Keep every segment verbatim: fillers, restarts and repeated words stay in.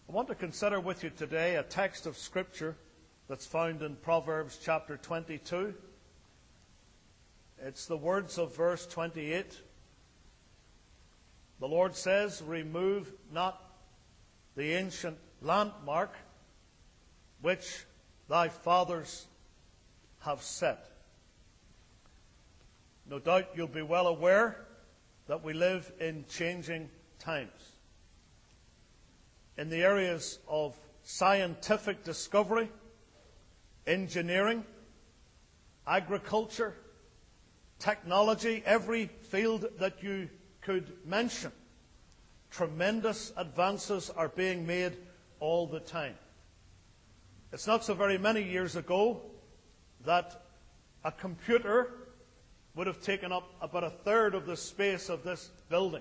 I want to consider with you today a text of Scripture that's found in Proverbs chapter twenty-two. It's the words of verse twenty-eight. The Lord says, "Remove not the ancient landmark which thy fathers have set." No doubt you'll be well aware that we live in changing times. In the areas of scientific discovery, engineering, agriculture, technology, every field that you could mention, tremendous advances are being made all the time. It's not so very many years ago that a computer would have taken up about a third of the space of this building.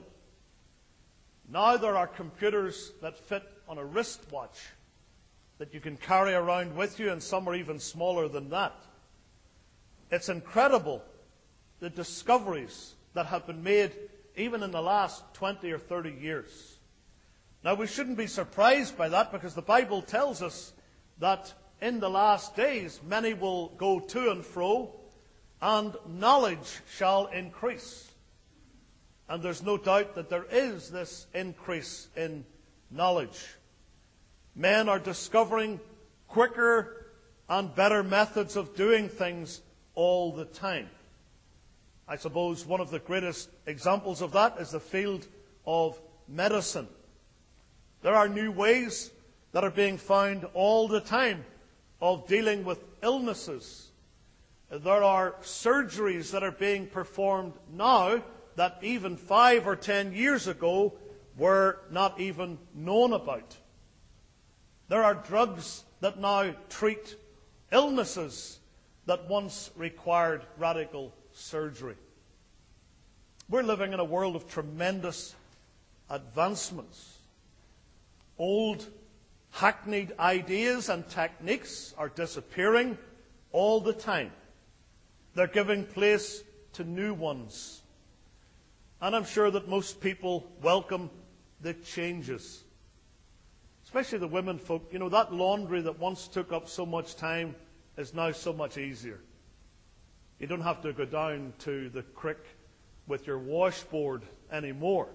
Now there are computers that fit on a wristwatch that you can carry around with you, and some are even smaller than that. It's incredible the discoveries that have been made even in the last twenty or thirty years. Now we shouldn't be surprised by that, because the Bible tells us that in the last days many will go to and fro, and knowledge shall increase. And there's no doubt that there is this increase in knowledge. Men are discovering quicker and better methods of doing things all the time. I suppose one of the greatest examples of that is the field of medicine. There are new ways that are being found all the time of dealing with illnesses. There are surgeries that are being performed now that even five or ten years ago were not even known about. There are drugs that now treat illnesses that once required radical surgery. We're living in a world of tremendous advancements. Old, hackneyed ideas and techniques are disappearing all the time. They're giving place to new ones. And I'm sure that most people welcome the changes. Especially the women folk. You know, that laundry that once took up so much time is now so much easier. You don't have to go down to the creek with your washboard anymore.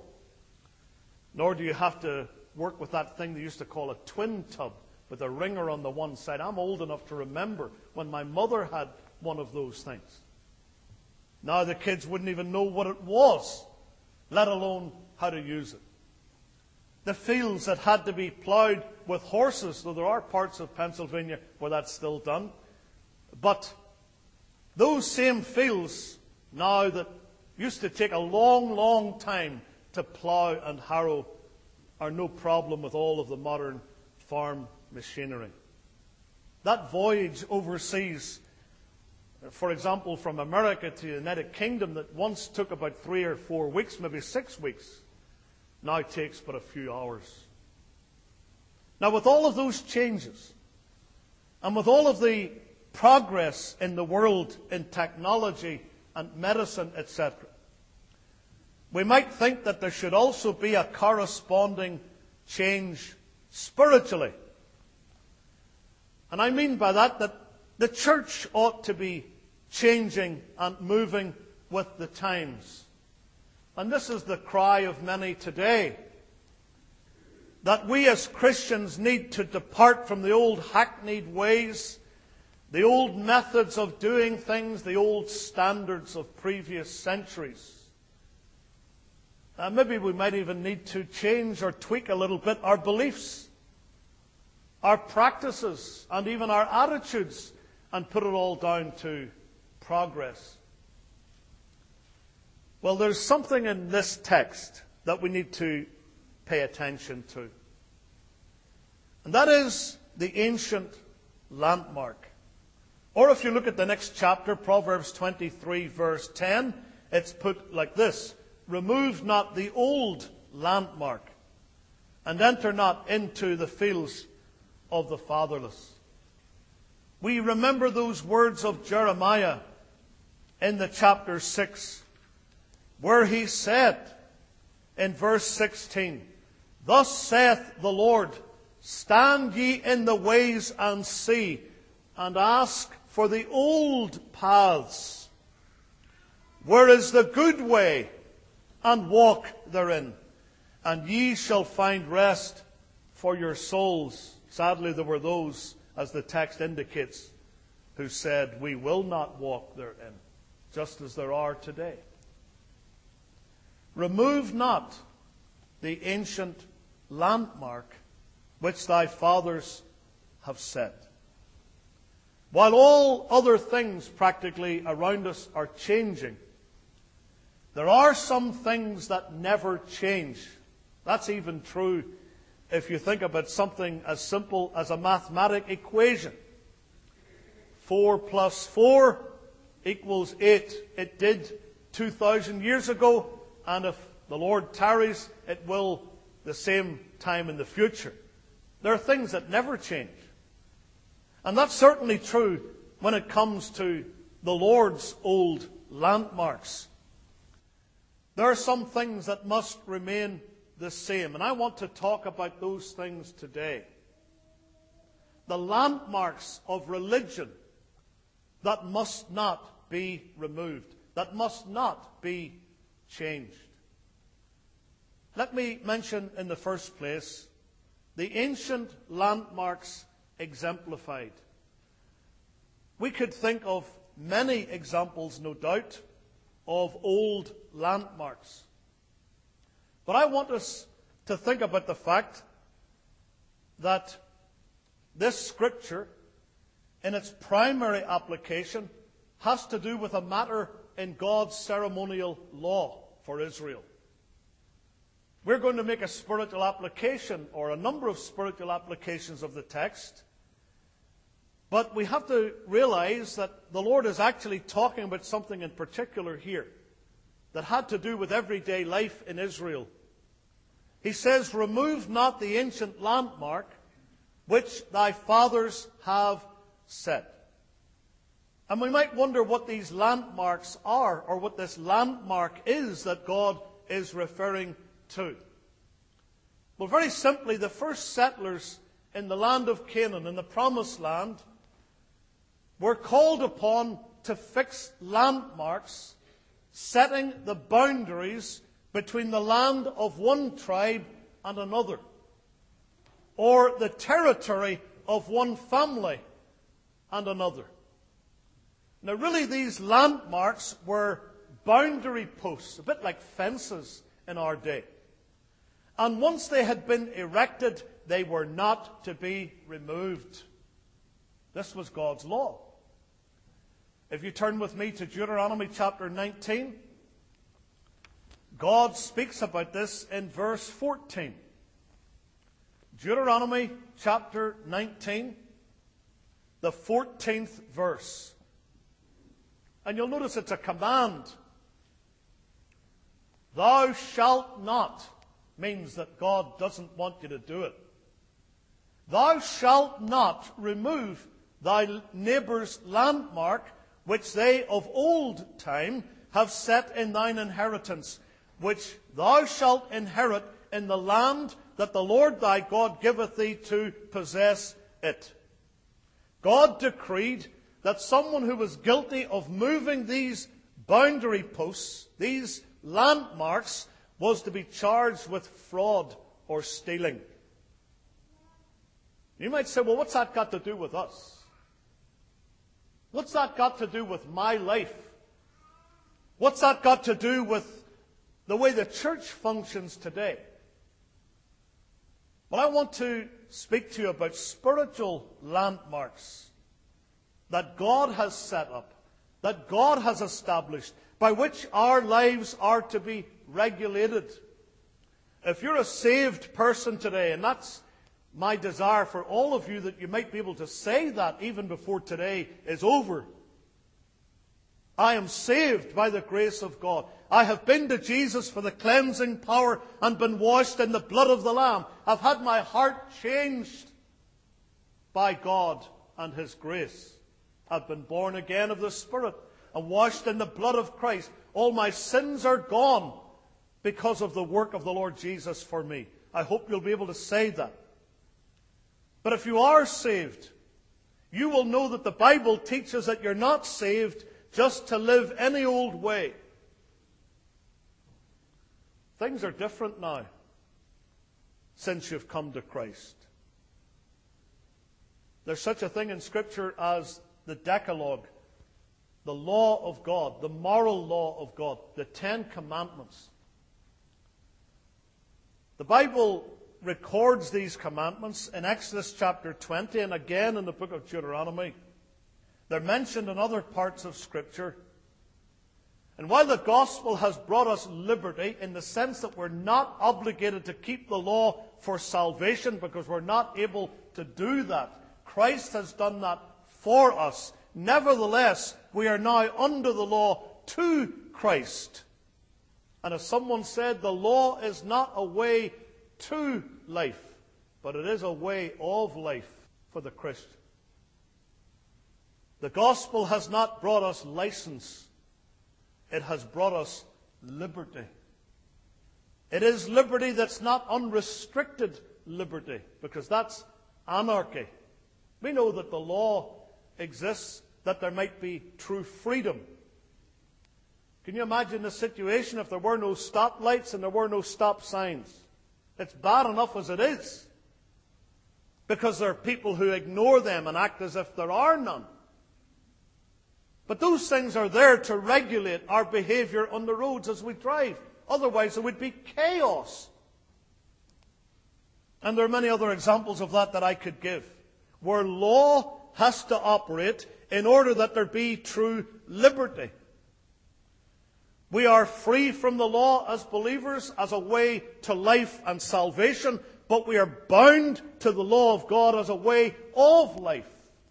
Nor do you have to work with that thing they used to call a twin tub with a wringer on the one side. I'm old enough to remember when my mother had one of those things. Now the kids wouldn't even know what it was, let alone how to use it. The fields that had to be ploughed with horses, though there are parts of Pennsylvania where that's still done. But those same fields now that used to take a long, long time to plough and harrow are no problem with all of the modern farm machinery. That voyage overseas, for example, from America to the United Kingdom, that once took about three or four weeks, maybe six weeks, now takes but a few hours. Now, with all of those changes, and with all of the progress in the world in technology and medicine, et cetera, we might think that there should also be a corresponding change spiritually. And I mean by that that the church ought to be changing and moving with the times. And this is the cry of many today, that we as Christians need to depart from the old hackneyed ways, the old methods of doing things, the old standards of previous centuries. Uh, maybe we might even need to change or tweak a little bit our beliefs, our practices, and even our attitudes, and put it all down to progress. Well, there's something in this text that we need to pay attention to. And that is the ancient landmark. Or if you look at the next chapter, Proverbs twenty-three, verse ten, it's put like this: "Remove not the old landmark, and enter not into the fields of the fatherless." We remember those words of Jeremiah in the chapter six, where he said in verse sixteen, "Thus saith the Lord, stand ye in the ways and see, and ask for the old paths. Where is the good way? And walk therein, and ye shall find rest for your souls. Sadly, there were those, as the text indicates, who said, we will not walk therein, just as there are today. Remove not the ancient landmark which thy fathers have set. While all other things practically around us are changing, there are some things that never change. That's even true if you think about something as simple as a mathematic equation. Four plus four equals eight. It did two thousand years ago, and if the Lord tarries, it will the same time in the future. There are things that never change. And that's certainly true when it comes to the Lord's old landmarks. There are some things that must remain the same, and I want to talk about those things today. The landmarks of religion that must not be removed, that must not be changed. Let me mention in the first place the ancient landmarks exemplified. We could think of many examples, no doubt, of old landmarks. But I want us to think about the fact that this scripture, in its primary application, has to do with a matter in God's ceremonial law for Israel. We're going to make a spiritual application, or a number of spiritual applications of the text. But we have to realize that the Lord is actually talking about something in particular here that had to do with everyday life in Israel. He says, remove not the ancient landmark which thy fathers have set. And we might wonder what these landmarks are, or what this landmark is that God is referring to. Well, very simply, the first settlers in the land of Canaan, in the Promised Land, were called upon to fix landmarks, setting the boundaries between the land of one tribe and another, or the territory of one family and another. Now, really, these landmarks were boundary posts, a bit like fences in our day. And once they had been erected, they were not to be removed. This was God's law. If you turn with me to Deuteronomy chapter nineteen, God speaks about this in verse fourteen. Deuteronomy chapter nineteen, the fourteenth verse. And you'll notice it's a command. Thou shalt not means that God doesn't want you to do it. Thou shalt not remove thy neighbour's landmark, which they of old time have set in thine inheritance, which thou shalt inherit in the land that the Lord thy God giveth thee to possess it. God decreed that someone who was guilty of moving these boundary posts, these landmarks, was to be charged with fraud or stealing. You might say, well, what's that got to do with us? What's that got to do with my life? What's that got to do with the way the church functions today? Well, I want to speak to you about spiritual landmarks that God has set up, that God has established, by which our lives are to be regulated. If you're a saved person today, and that's my desire for all of you, that you might be able to say that even before today is over. I am saved by the grace of God. I have been to Jesus for the cleansing power and been washed in the blood of the Lamb. I've had my heart changed by God and His grace. I've been born again of the Spirit and washed in the blood of Christ. All my sins are gone because of the work of the Lord Jesus for me. I hope you'll be able to say that. But if you are saved, you will know that the Bible teaches that you're not saved just to live any old way. Things are different now since you've come to Christ. There's such a thing in Scripture as the Decalogue, the law of God, the moral law of God, the Ten Commandments. The Bible records these commandments in Exodus chapter twenty and again in the book of Deuteronomy. They're mentioned in other parts of Scripture. And while the gospel has brought us liberty in the sense that we're not obligated to keep the law for salvation because we're not able to do that, Christ has done that for us. Nevertheless, we are now under the law to Christ. And as someone said, the law is not a way to life, but it is a way of life for the Christian. The gospel has not brought us license. It has brought us liberty. It is liberty that's not unrestricted liberty, because that's anarchy. We know that the law exists that there might be true freedom. Can you imagine the situation if there were no stoplights and there were no stop signs? It's bad enough as it is, because there are people who ignore them and act as if there are none. But those things are there to regulate our behavior on the roads as we drive. Otherwise, there would be chaos. And there are many other examples of that that I could give, where law has to operate in order that there be true liberty. We are free from the law as believers, as a way to life and salvation, but we are bound to the law of God as a way of life.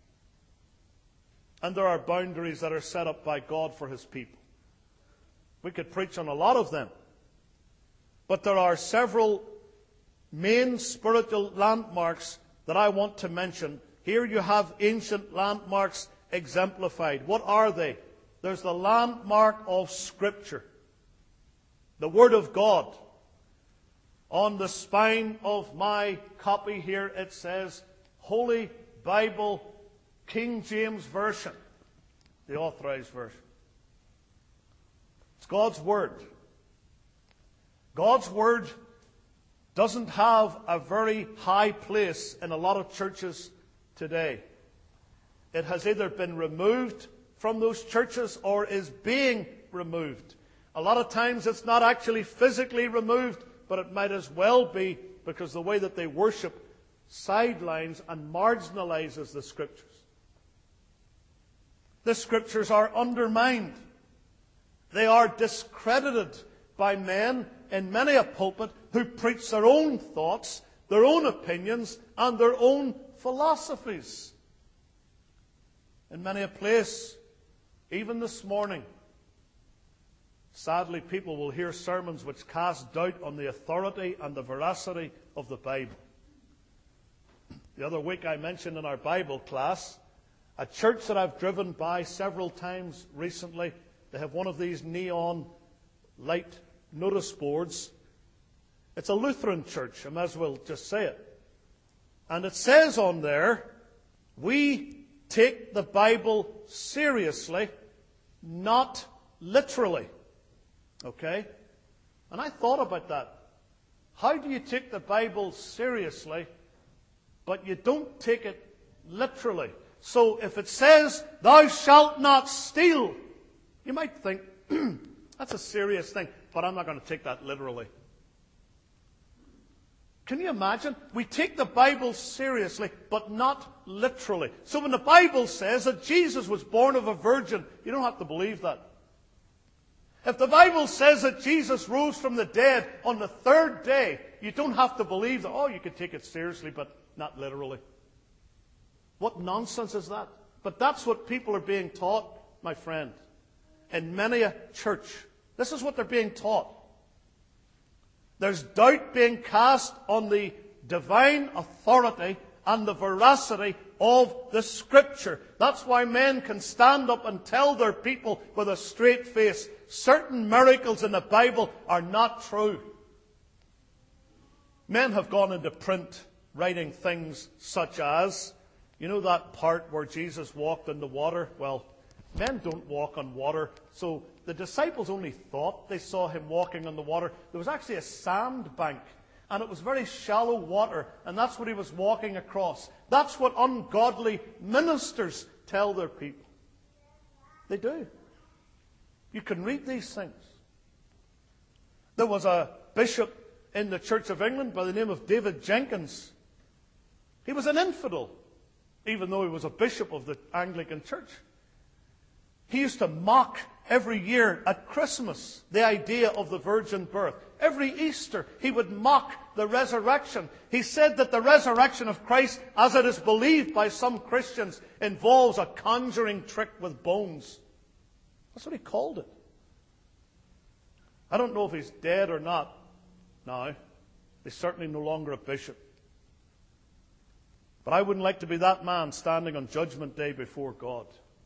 And there are boundaries that are set up by God for His people. We could preach on a lot of them. But there are several main spiritual landmarks that I want to mention. Here you have ancient landmarks exemplified. What are they? There's the landmark of Scripture, the Word of God. On the spine of my copy here it says, Holy Bible, King James Version, the Authorized Version. It's God's Word. God's Word doesn't have a very high place in a lot of churches today. It has either been removed from those churches or is being removed. A lot of times it's not actually physically removed, but it might as well be, because the way that they worship sidelines and marginalizes the Scriptures. The Scriptures are undermined. They are discredited by men in many a pulpit who preach their own thoughts, their own opinions, and their own philosophies. In many a place, even this morning, sadly, people will hear sermons which cast doubt on the authority and the veracity of the Bible. The other week I mentioned in our Bible class a church that I've driven by several times recently. They have one of these neon light notice boards. It's a Lutheran church, I might as well just say it. And it says on there, we take the Bible seriously, not literally. Okay? And I thought about that. How do you take the Bible seriously, but you don't take it literally? So if it says, thou shalt not steal, you might think, that's a serious thing, but I'm not going to take that literally. Can you imagine? We take the Bible seriously, but not literally. So when the Bible says that Jesus was born of a virgin, you don't have to believe that. If the Bible says that Jesus rose from the dead on the third day, you don't have to believe that, oh, you could take it seriously, but not literally. What nonsense is that? But that's what people are being taught, my friend, in many a church. This is what they're being taught. There's doubt being cast on the divine authority and the veracity of the Scripture. That's why men can stand up and tell their people with a straight face, certain miracles in the Bible are not true. Men have gone into print writing things such as, you know that part where Jesus walked on the water? Well, men don't walk on water, so the disciples only thought they saw him walking on the water. There was actually a sand bank, and it was very shallow water, and that's what he was walking across. That's what ungodly ministers tell their people. They do. You can read these things. There was a bishop in the Church of England by the name of David Jenkins. He was an infidel, even though he was a bishop of the Anglican Church. He used to mock every year at Christmas the idea of the virgin birth. Every Easter he would mock the resurrection. He said that the resurrection of Christ, as it is believed by some Christians, involves a conjuring trick with bones. That's what he called it. I don't know if he's dead or not now. He's certainly no longer a bishop. But I wouldn't like to be that man standing on Judgment Day before God.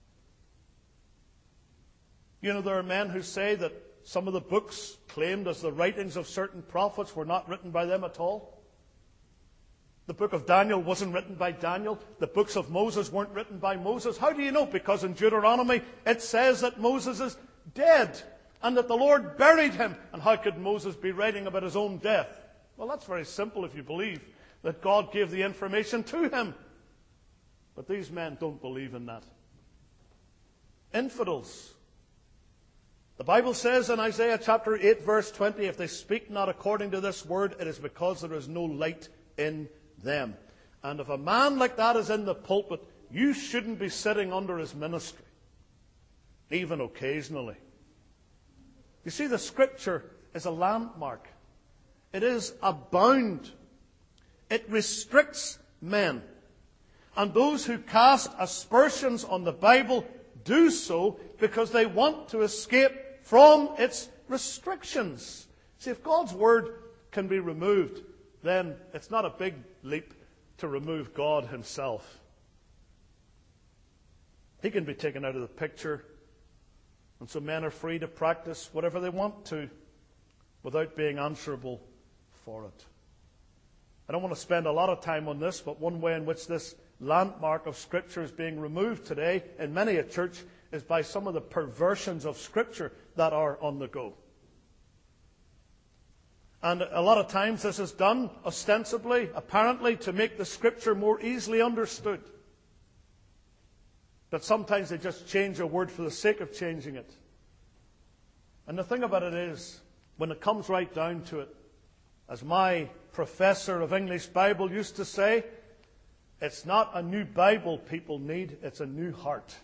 You know, there are men who say that some of the books claimed as the writings of certain prophets were not written by them at all. The book of Daniel wasn't written by Daniel. The books of Moses weren't written by Moses. How do you know? Because in Deuteronomy it says that Moses is dead and that the Lord buried him. And how could Moses be writing about his own death? Well, that's very simple if you believe that God gave the information to him. But these men don't believe in that. Infidels. The Bible says in Isaiah chapter eight verse twenty, if they speak not according to this word, it is because there is no light in them. And if a man like that is in the pulpit, you shouldn't be sitting under his ministry, even occasionally. You see, the Scripture is a landmark. It is a bound. It restricts men. And those who cast aspersions on the Bible do so because they want to escape from its restrictions. See, if God's Word can be removed, then it's not a big leap to remove God himself. He can be taken out of the picture, and so men are free to practice whatever they want to without being answerable for it. I don't want to spend a lot of time on this, but one way in which this landmark of Scripture is being removed today in many a church is by some of the perversions of Scripture that are on the go. And a lot of times this is done ostensibly, apparently, to make the Scripture more easily understood. But sometimes they just change a word for the sake of changing it. And the thing about it is, when it comes right down to it, as my professor of English Bible used to say, it's not a new Bible people need, it's a new heart.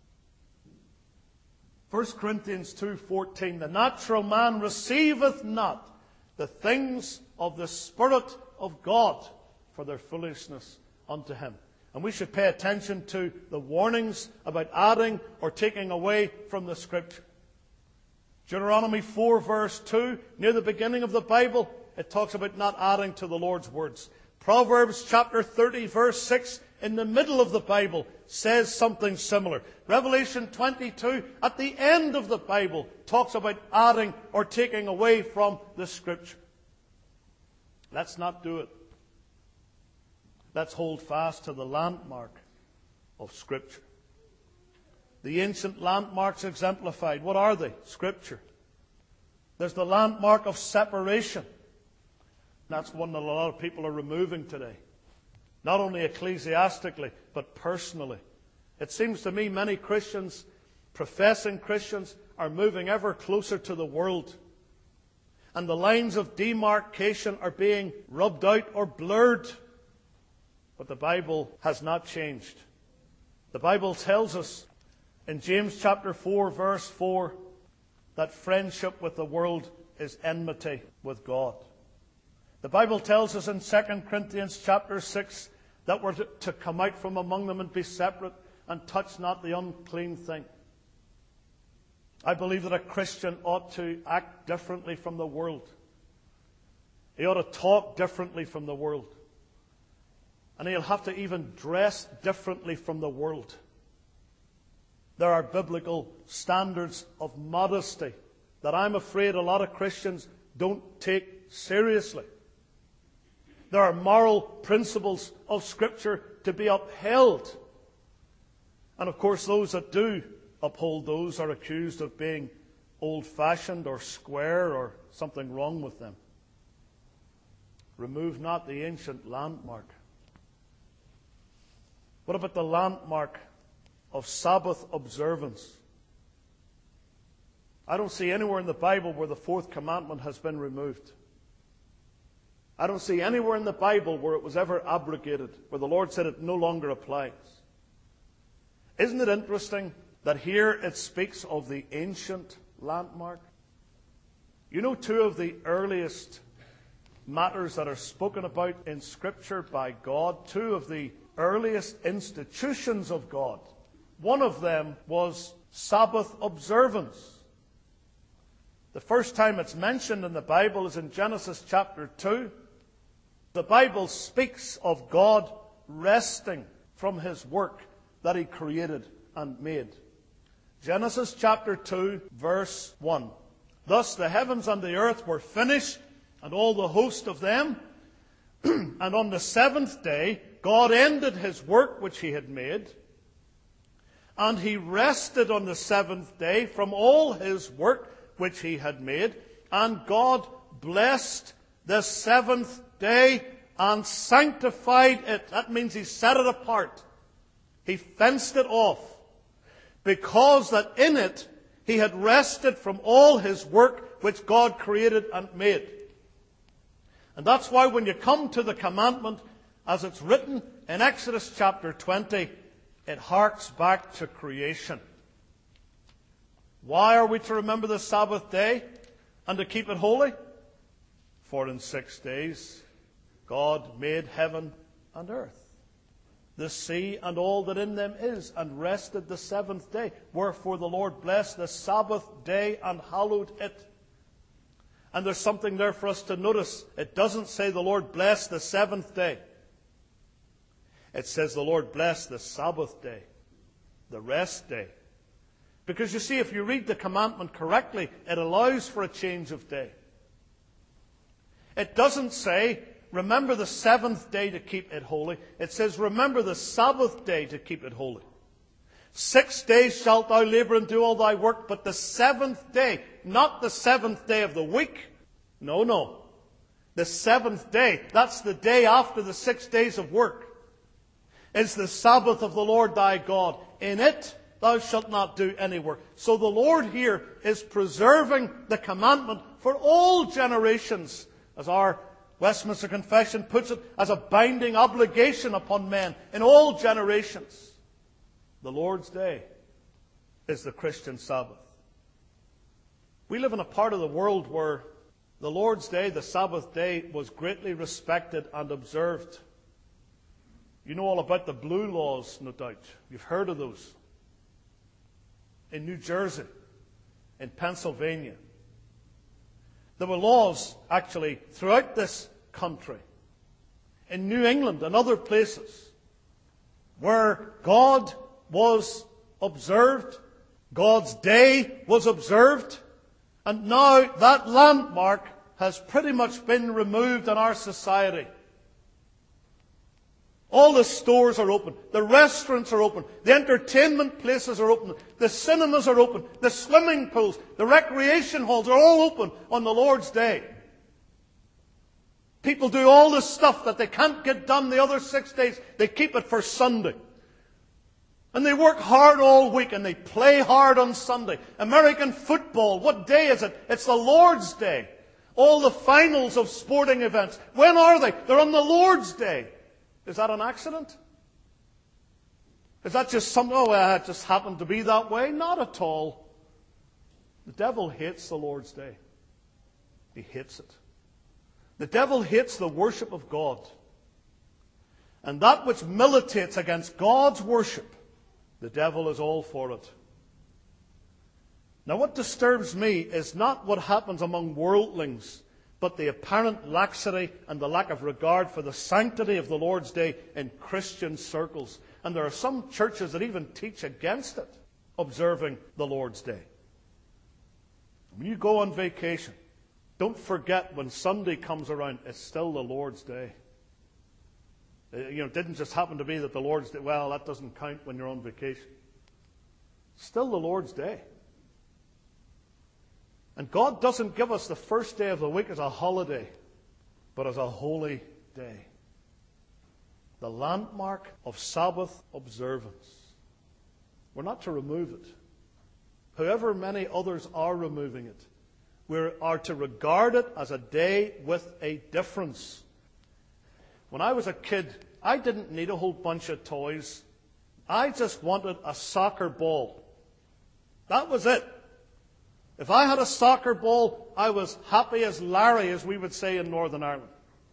First Corinthians two fourteen, the natural man receiveth not the things of the Spirit of God, for their foolishness unto him. And we should pay attention to the warnings about adding or taking away from the Scripture. Deuteronomy four verse two, near the beginning of the Bible, it talks about not adding to the Lord's words. Proverbs chapter thirty verse six, in the middle of the Bible, says something similar. Revelation twenty-two, at the end of the Bible, talks about adding or taking away from the Scripture. Let's not do it. Let's hold fast to the landmark of Scripture. The ancient landmarks exemplified. What are they? Scripture. There's the landmark of separation. That's one that a lot of people are removing today. Not only ecclesiastically, but personally. It seems to me many Christians, professing Christians, are moving ever closer to the world. And the lines of demarcation are being rubbed out or blurred. But the Bible has not changed. The Bible tells us in James chapter four verse four that friendship with the world is enmity with God. The Bible tells us in Second Corinthians chapter six that we're to, to come out from among them and be separate and touch not the unclean thing. I believe that a Christian ought to act differently from the world. He ought to talk differently from the world. And he'll have to even dress differently from the world. There are biblical standards of modesty that I'm afraid a lot of Christians don't take seriously. There are moral principles of Scripture to be upheld. And of course, those that do uphold those are accused of being old-fashioned or square or something wrong with them. Remove not the ancient landmark. What about the landmark of Sabbath observance? I don't see anywhere in the Bible where the fourth commandment has been removed. I don't see anywhere in the Bible where it was ever abrogated, where the Lord said it no longer applies. Isn't it interesting that here it speaks of the ancient landmark? You know, two of the earliest matters that are spoken about in Scripture by God, two of the earliest institutions of God, one of them was Sabbath observance. The first time it's mentioned in the Bible is in Genesis chapter two. The Bible speaks of God resting from His work that He created and made. Genesis chapter two, verse one. Thus the heavens and the earth were finished, and all the host of them. And on the seventh day, God ended His work which He had made. And He rested on the seventh day from all His work which He had made. And God blessed the seventh day and sanctified it. That means He set it apart. He fenced it off. Because that in it He had rested from all His work which God created and made. And that's why when you come to the commandment, as it's written in Exodus chapter twenty, it harks back to creation. Why are we to remember the Sabbath day and to keep it holy? For in six days God made heaven and earth, the sea and all that in them is, and rested the seventh day. Wherefore the Lord blessed the Sabbath day and hallowed it. And there's something there for us to notice. It doesn't say the Lord blessed the seventh day. It says the Lord blessed the Sabbath day, the rest day. Because you see, if you read the commandment correctly, it allows for a change of day. It doesn't say, remember the seventh day to keep it holy. It says, remember the Sabbath day to keep it holy. Six days shalt thou labor and do all thy work, but the seventh day, not the seventh day of the week. No, no. The seventh day, that's the day after the six days of work, is the Sabbath of the Lord thy God. In it thou shalt not do any work. So the Lord here is preserving the commandment for all generations, as our Westminster Confession puts it, as a binding obligation upon men in all generations. The Lord's day is the Christian Sabbath. We live in a part of the world where the Lord's day, the Sabbath day, was greatly respected and observed. You know all about the blue laws, no doubt. You've heard of those. In New Jersey, in Pennsylvania. There were laws, actually, throughout this country, in New England and other places, where God was observed, God's day was observed, and now that landmark has pretty much been removed in our society. All the stores are open, the restaurants are open, the entertainment places are open, the cinemas are open, the swimming pools, the recreation halls are all open on the Lord's day. People do all the stuff that they can't get done the other six days. They keep it for Sunday. And they work hard all week and they play hard on Sunday. American football, what day is it? It's the Lord's day. All the finals of sporting events, when are they? They're on the Lord's day. Is that an accident? Is that just something, oh, well, it just happened to be that way? Not at all. The devil hates the Lord's day. He hates it. The devil hates the worship of God. And that which militates against God's worship, the devil is all for it. Now, what disturbs me is not what happens among worldlings, but the apparent laxity and the lack of regard for the sanctity of the Lord's day in Christian circles. And there are some churches that even teach against it, observing the Lord's day. When you go on vacation, don't forget when Sunday comes around, it's still the Lord's day. Uh, you know, it didn't just happen to be that the Lord's Day, well, that doesn't count when you're on vacation. Still the Lord's Day. And God doesn't give us the first day of the week as a holiday, but as a holy day. The landmark of Sabbath observance. We're not to remove it. However many others are removing it, we are to regard it as a day with a difference. When I was a kid, I didn't need a whole bunch of toys. I just wanted a soccer ball. That was it. If I had a soccer ball, I was happy as Larry, as we would say in Northern Ireland.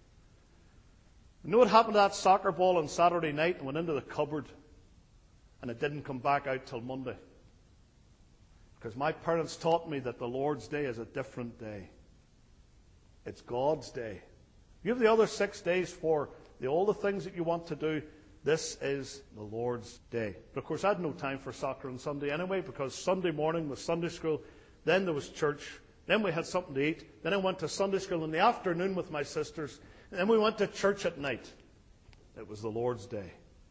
You know what happened to that soccer ball on Saturday night? It went into the cupboard, and it didn't come back out till Monday. Because my parents taught me that the Lord's Day is a different day. It's God's day. You have the other six days for the, all the things that you want to do. This is the Lord's Day. But of course, I had no time for soccer on Sunday anyway, because Sunday morning was Sunday school, then there was church, then we had something to eat, then I went to Sunday school in the afternoon with my sisters, and then we went to church at night. It was the Lord's Day.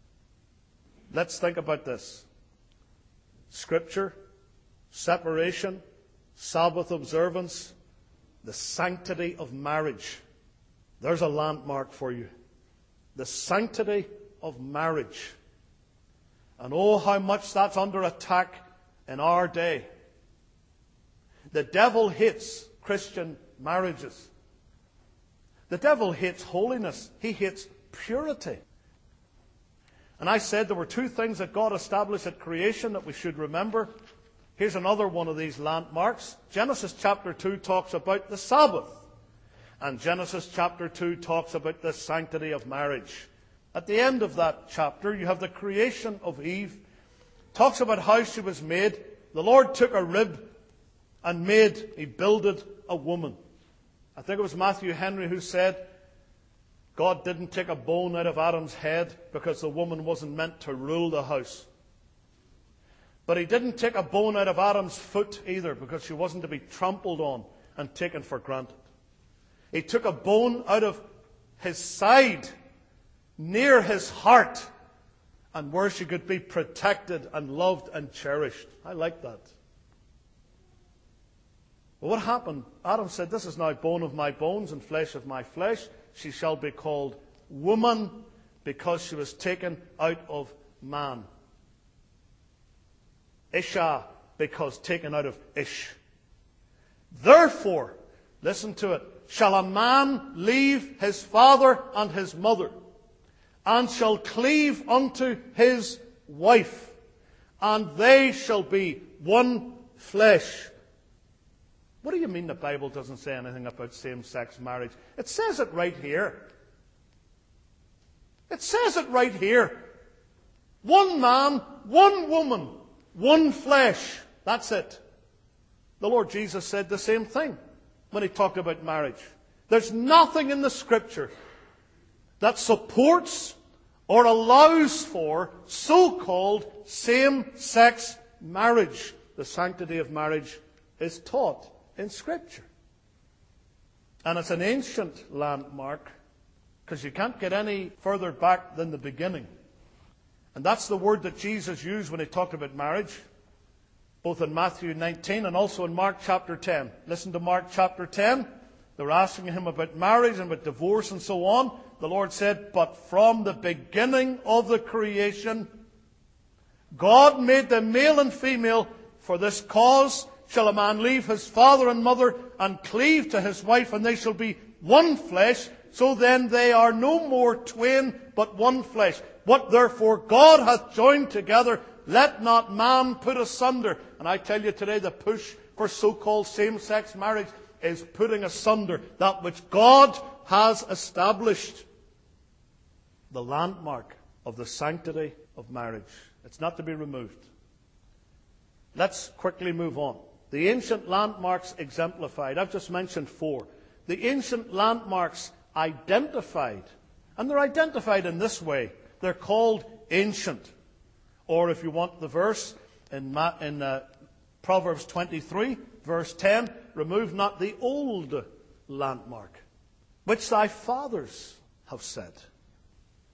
Let's think about this. Scripture, separation, Sabbath observance, the sanctity of marriage. There's a landmark for you. The sanctity of marriage. And oh, how much that's under attack in our day. The devil hates Christian marriages. The devil hates holiness. He hates purity. And I said there were two things that God established at creation that we should remember. Here's another one of these landmarks. Genesis chapter two talks about the Sabbath. And Genesis chapter two talks about the sanctity of marriage. At the end of that chapter, you have the creation of Eve. Talks about how she was made. The Lord took a rib and made, he builded a woman. I think it was Matthew Henry who said, God didn't take a bone out of Adam's head because the woman wasn't meant to rule the house. But he didn't take a bone out of Adam's foot either because she wasn't to be trampled on and taken for granted. He took a bone out of his side, near his heart, and where she could be protected and loved and cherished. I like that. Well, what happened? Adam said, this is now bone of my bones and flesh of my flesh. She shall be called woman because she was taken out of man. Isha, because taken out of Ish. Therefore, listen to it, shall a man leave his father and his mother, and shall cleave unto his wife, and they shall be one flesh. What do you mean the Bible doesn't say anything about same-sex marriage? It says it right here. It says it right here. One man, one woman, one flesh. That's it. The Lord Jesus said the same thing when he talked about marriage. There's nothing in the Scripture that supports or allows for so-called same-sex marriage. The sanctity of marriage is taught in Scripture. And it's an ancient landmark because you can't get any further back than the beginning. And that's the word that Jesus used when he talked about marriage, both in Matthew nineteen and also in Mark chapter ten. Listen to Mark chapter ten. They were asking him about marriage and about divorce and so on. The Lord said, but from the beginning of the creation, God made them male and female. For this cause shall a man leave his father and mother and cleave to his wife, and they shall be one flesh. So then they are no more twain, but one flesh. What therefore God hath joined together, let not man put asunder. And I tell you today, the push for so-called same-sex marriage is putting asunder that which God has established. The landmark of the sanctity of marriage. It's not to be removed. Let's quickly move on. The ancient landmarks exemplified. I've just mentioned four. The ancient landmarks identified. And they're identified in this way. They're called ancient. Or if you want the verse in, in uh, Proverbs twenty-three, verse ten, remove not the old landmark, which thy fathers have set.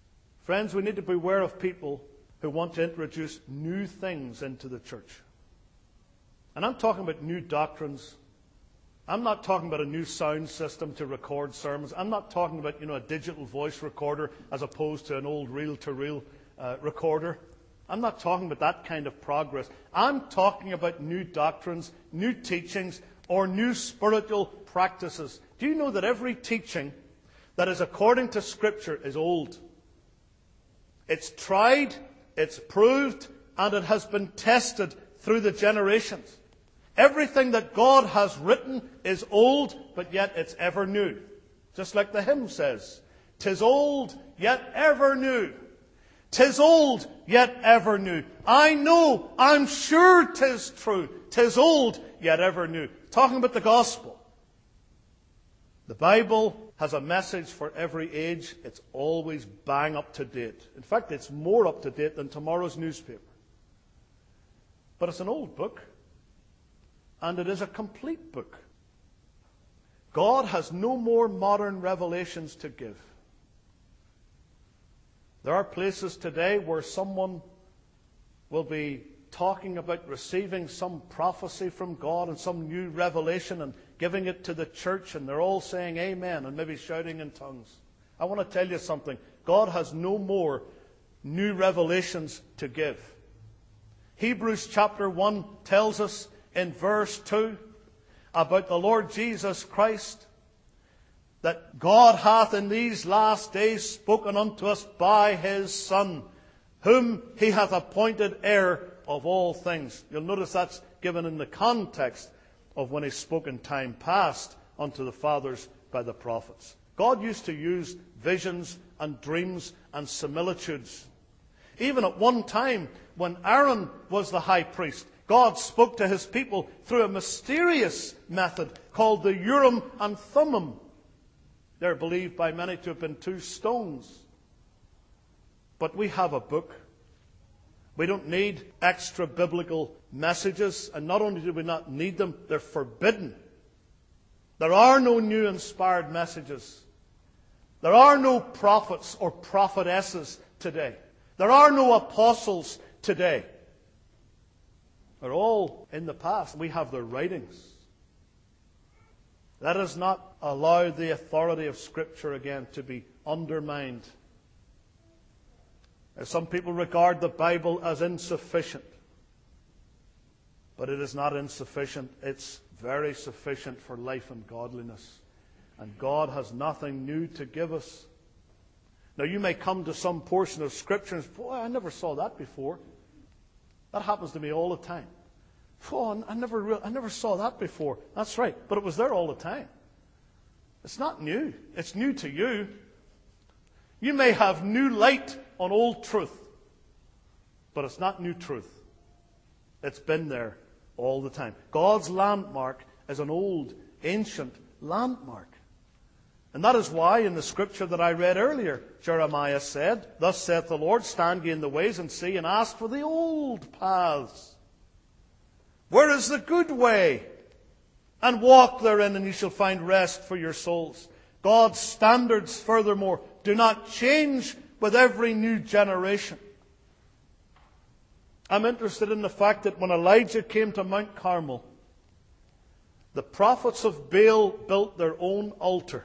Friends, we need to beware of people who want to introduce new things into the church. And I'm talking about new doctrines. I'm not talking about a new sound system to record sermons. I'm not talking about, you know, a digital voice recorder as opposed to an old reel-to-reel uh, recorder. I'm not talking about that kind of progress. I'm talking about new doctrines, new teachings, or new spiritual practices. Do you know that every teaching that is according to Scripture is old? It's tried, it's proved, and it has been tested through the generations. Everything that God has written is old, but yet it's ever new. Just like the hymn says, "'Tis old, yet ever new. 'Tis old, yet ever new. I know, I'm sure 'tis true. 'Tis old, yet ever new." Talking about the gospel. The Bible has a message for every age. It's always bang up to date. In fact, it's more up to date than tomorrow's newspaper. But it's an old book. And it is a complete book. God has no more modern revelations to give. There are places today where someone will be talking about receiving some prophecy from God and some new revelation and giving it to the church, and they're all saying amen and maybe shouting in tongues. I want to tell you something. God has no more new revelations to give. Hebrews chapter one tells us in verse two about the Lord Jesus Christ, that God hath in these last days spoken unto us by his Son, whom he hath appointed heir of all things. You'll notice that's given in the context of when he spoke in time past unto the fathers by the prophets. God used to use visions and dreams and similitudes. Even at one time when Aaron was the high priest, God spoke to his people through a mysterious method called the Urim and Thummim. They're believed by many to have been two stones. But we have a book. We don't need extra biblical messages. And not only do we not need them, they're forbidden. There are no new inspired messages. There are no prophets or prophetesses today. There are no apostles today. They're all in the past. We have their writings. Let us not allow the authority of Scripture again to be undermined. Some people regard the Bible as insufficient. But it is not insufficient. It's very sufficient for life and godliness. And God has nothing new to give us. Now you may come to some portion of Scripture and say, boy, I never saw that before. That happens to me all the time. Oh, I never, re- I never saw that before. That's right, but it was there all the time. It's not new. It's new to you. You may have new light on old truth, but it's not new truth. It's been there all the time. God's landmark is an old, ancient landmark. And that is why in the scripture that I read earlier, Jeremiah said, "Thus saith the Lord, stand ye in the ways and see, and ask for the old paths. Where is the good way? And walk therein, and ye shall find rest for your souls." God's standards, furthermore, do not change with every new generation. I'm interested in the fact that when Elijah came to Mount Carmel, the prophets of Baal built their own altar.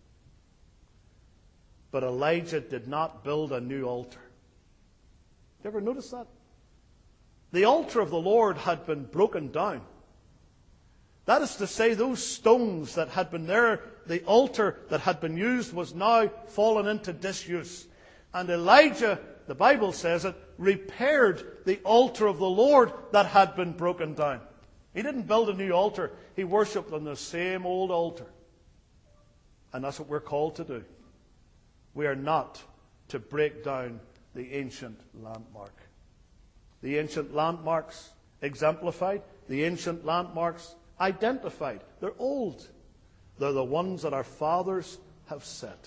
But Elijah did not build a new altar. You ever notice that? The altar of the Lord had been broken down. That is to say, those stones that had been there, the altar that had been used was now fallen into disuse. And Elijah, the Bible says it, repaired the altar of the Lord that had been broken down. He didn't build a new altar. He worshipped on the same old altar. And that's what we're called to do. We are not to break down the ancient landmark. The ancient landmarks exemplified, the ancient landmarks identified. They're old. They're the ones that our fathers have set.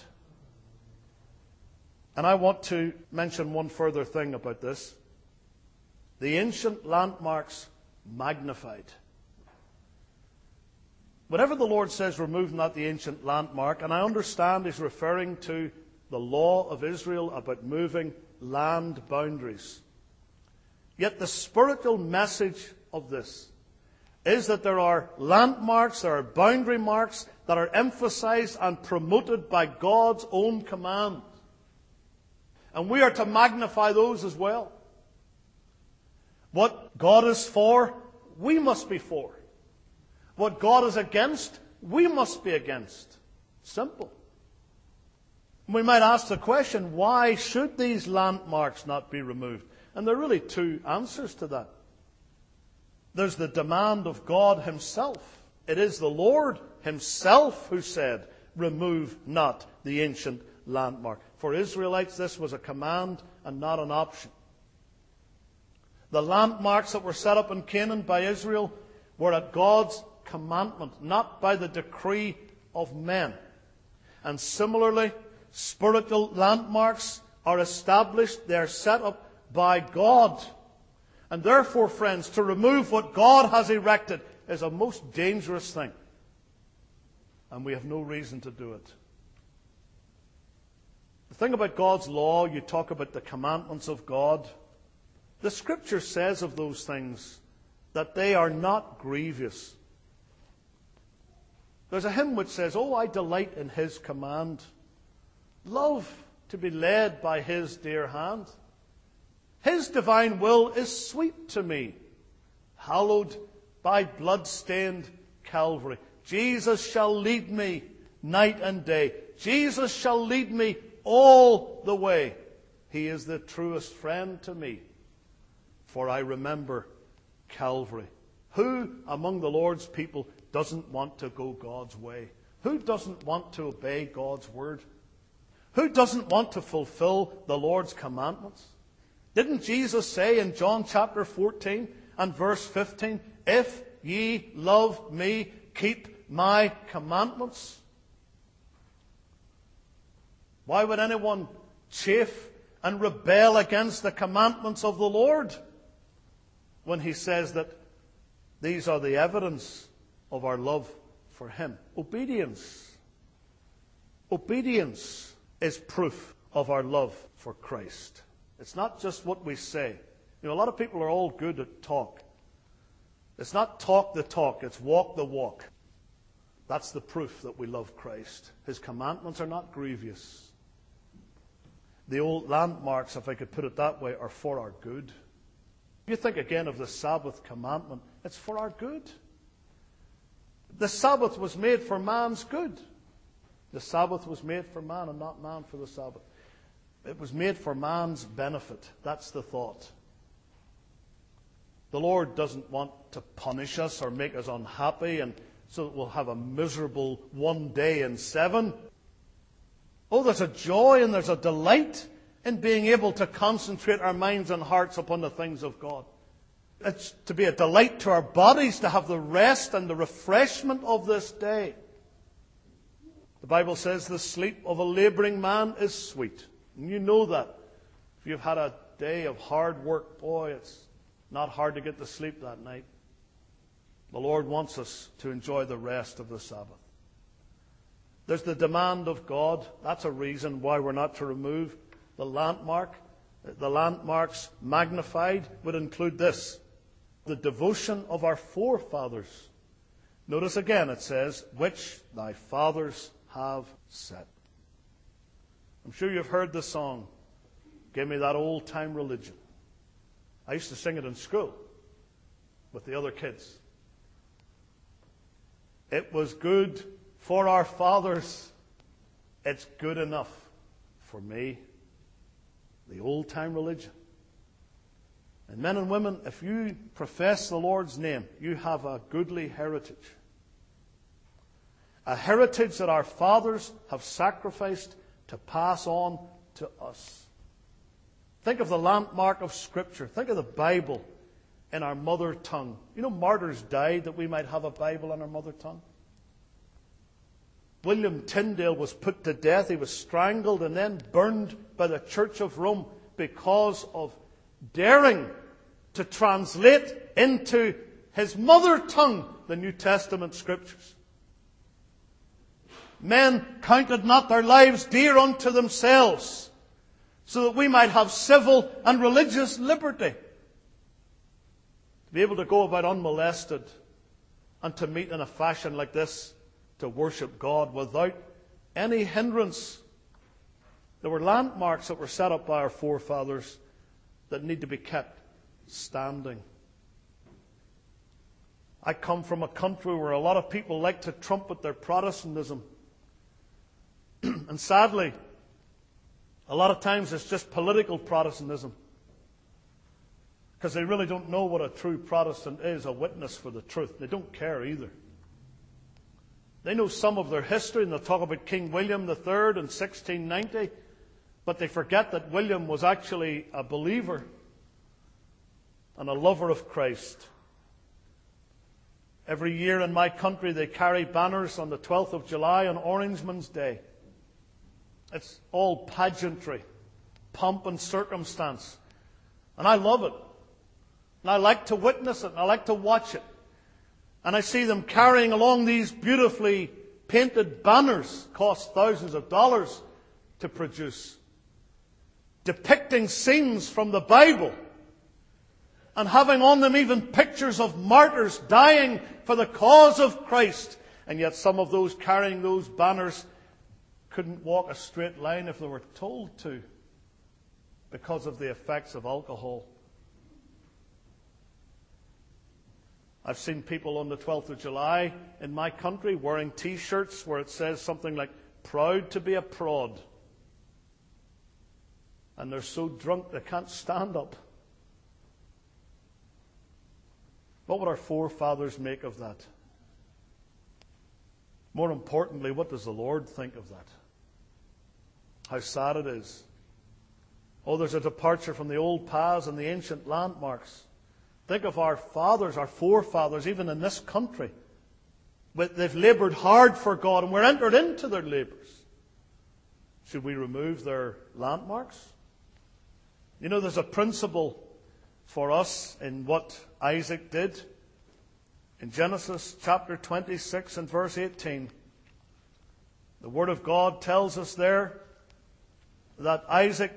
And I want to mention one further thing about this. The ancient landmarks magnified. Whatever the Lord says, remove not the ancient landmark, and I understand He's referring to the law of Israel about moving land boundaries. Yet the spiritual message of this is that there are landmarks, there are boundary marks that are emphasized and promoted by God's own command. And we are to magnify those as well. What God is for, we must be for. What God is against, we must be against. Simple. We might ask the question, why should these landmarks not be removed? And there are really two answers to that. There's the demand of God himself. It is the Lord himself who said, remove not the ancient landmark. For Israelites, this was a command and not an option. The landmarks that were set up in Canaan by Israel were at God's commandment, not by the decree of men. And similarly, spiritual landmarks are established, they are set up by God. And therefore, friends, to remove what God has erected is a most dangerous thing. And we have no reason to do it. The thing about God's law, you talk about the commandments of God. The Scripture says of those things that they are not grievous. There's a hymn which says, oh, I delight in his command. Love to be led by his dear hand. His divine will is sweet to me, hallowed by blood-stained Calvary. Jesus shall lead me night and day. Jesus shall lead me all the way. He is the truest friend to me, for I remember Calvary. Who among the Lord's people doesn't want to go God's way? Who doesn't want to obey God's word? Who doesn't want to fulfill the Lord's commandments? Didn't Jesus say in John chapter fourteen and verse fifteen, if ye love me, keep my commandments? Why would anyone chafe and rebel against the commandments of the Lord when he says that these are the evidence of our love for him? Obedience. Obedience is proof of our love for Christ. It's not just what we say. You know, a lot of people are all good at talk. It's not talk the talk, it's walk the walk. That's the proof that we love Christ. His commandments are not grievous. The old landmarks, if I could put it that way, are for our good. If you think again of the Sabbath commandment, it's for our good. The Sabbath was made for man's good. The Sabbath was made for man and not man for the Sabbath. It was made for man's benefit. That's the thought. The Lord doesn't want to punish us or make us unhappy and so that we'll have a miserable one day in seven. Oh, there's a joy and there's a delight in being able to concentrate our minds and hearts upon the things of God. It's to be a delight to our bodies to have the rest and the refreshment of this day. The Bible says the sleep of a laboring man is sweet. And you know that. If you've had a day of hard work, boy, it's not hard to get to sleep that night. The Lord wants us to enjoy the rest of the Sabbath. There's the demand of God. That's a reason why we're not to remove the landmark. The landmarks magnified would include this: the devotion of our forefathers. Notice again it says, which thy fathers have set. I'm sure you've heard the song, Give Me That Old Time Religion. I used to sing it in school with the other kids. It was good for our fathers. It's good enough for me. The old time religion. And men and women, if you profess the Lord's name, you have a goodly heritage. A heritage that our fathers have sacrificed to pass on to us. Think of the landmark of Scripture. Think of the Bible in our mother tongue. You know, martyrs died that we might have a Bible in our mother tongue. William Tyndale was put to death. He was strangled and then burned by the Church of Rome because of daring to translate into his mother tongue the New Testament Scriptures. men counted not their lives dear unto themselves, so that we might have civil and religious liberty. To be able to go about unmolested and to meet in a fashion like this to worship God without any hindrance. There were landmarks that were set up by our forefathers that need to be kept standing. I come from a country where a lot of people like to trumpet their Protestantism. And sadly, a lot of times it's just political Protestantism. Because they really don't know what a true Protestant is, a witness for the truth. They don't care either. They know some of their history, and they'll talk about King William the Third in sixteen ninety, but they forget that William was actually a believer and a lover of Christ. Every year in my country they carry banners on the twelfth of July on Orangeman's Day. It's all pageantry, pomp and circumstance. And I love it. And I like to witness it, and I like to watch it. And I see them carrying along these beautifully painted banners, cost thousands of dollars to produce, depicting scenes from the Bible, and having on them even pictures of martyrs dying for the cause of Christ. And yet some of those carrying those banners couldn't walk a straight line if they were told to, because of the effects of alcohol. I've seen people on the twelfth of July in my country wearing T-shirts where it says something like, "Proud to be a prod." And they're so drunk they can't stand up. What would our forefathers make of that? More importantly, what does the Lord think of that? How sad it is. Oh, there's a departure from the old paths and the ancient landmarks. Think of our fathers, our forefathers, even in this country. They've laboured hard for God, and we're entered into their labours. Should we remove their landmarks? You know, there's a principle for us in what Isaac did. In Genesis chapter twenty-six and verse eighteen, the Word of God tells us there that Isaac,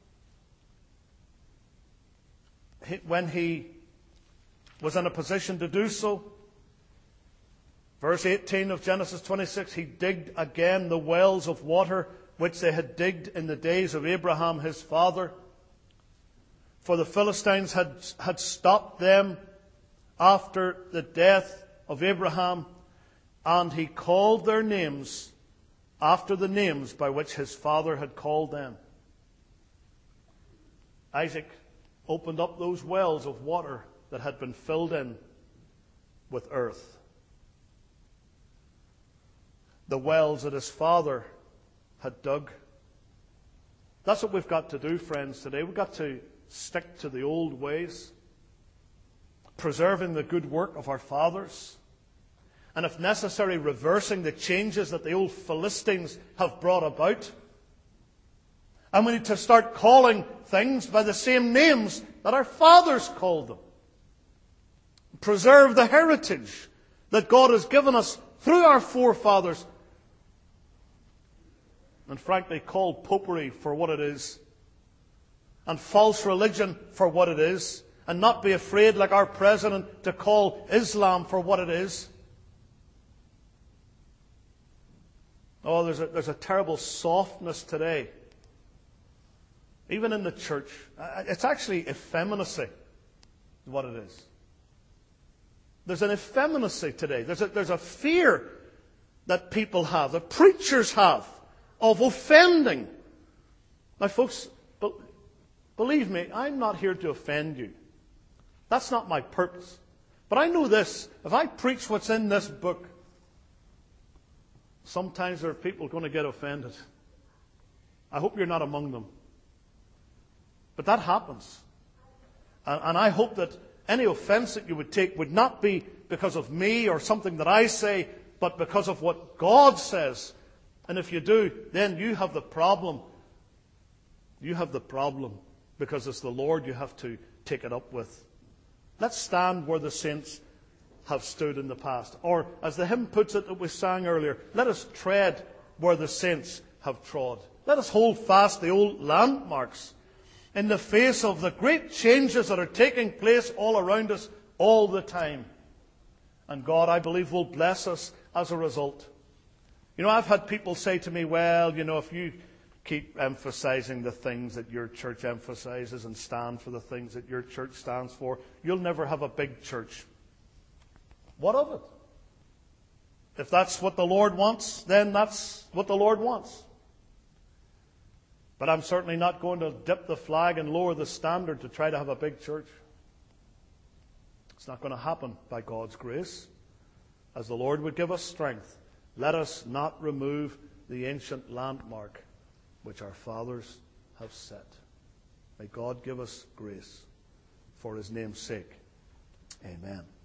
when he was in a position to do so, verse eighteen of Genesis twenty-six, he digged again the wells of water which they had digged in the days of Abraham his father. For the Philistines had, had stopped them after the death of Abraham, and he called their names after the names by which his father had called them. Isaac opened up those wells of water that had been filled in with earth. The wells that his father had dug. That's what we've got to do, friends, today. We've got to stick to the old ways, preserving the good work of our fathers, and if necessary, reversing the changes that the old Philistines have brought about. And we need to start calling things by the same names that our fathers called them. Preserve the heritage that God has given us through our forefathers. And frankly, call popery for what it is, and false religion for what it is, and not be afraid, like our president, to call Islam for what it is. Oh, there's a, there's a terrible softness today, even in the church. It's actually effeminacy, what it is. There's an effeminacy today. There's a, there's a fear that people have, that preachers have, of offending. Now, folks, be, believe me, I'm not here to offend you. That's not my purpose. But I know this. If I preach what's in this book, sometimes there are people going to get offended. I hope you're not among them. But that happens. And, and I hope that any offense that you would take would not be because of me or something that I say, but because of what God says. And if you do, then you have the problem. You have the problem because it's the Lord you have to take it up with. Let's stand where the saints have stood in the past. Or, as the hymn puts it that we sang earlier, let us tread where the saints have trod. Let us hold fast the old landmarks in the face of the great changes that are taking place all around us all the time. And God, I believe, will bless us as a result. You know, I've had people say to me, well, you know, if you keep emphasizing the things that your church emphasizes and stand for the things that your church stands for, you'll never have a big church. What of it? If that's what the Lord wants, then that's what the Lord wants. But I'm certainly not going to dip the flag and lower the standard to try to have a big church. It's not going to happen by God's grace. As the Lord would give us strength, let us not remove the ancient landmark which our fathers have set. May God give us grace for His name's sake. Amen.